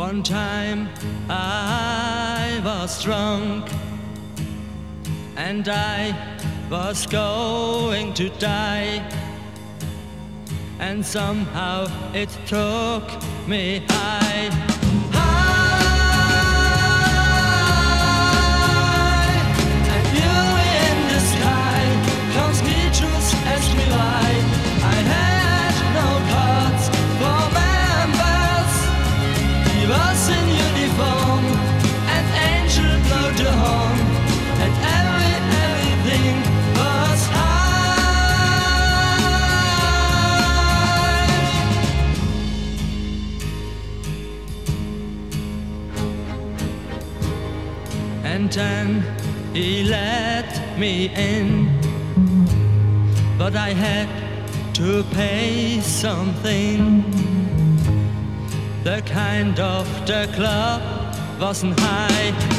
One time I was drunk and I was going to die, and somehow it took me high. And you in the sky comes me truth as me lie. I had no cards for members. He was in uniform, an angel blew the horn, and everything was high. And then he let me in, but I had to pay something. The kind of the club wasn't high.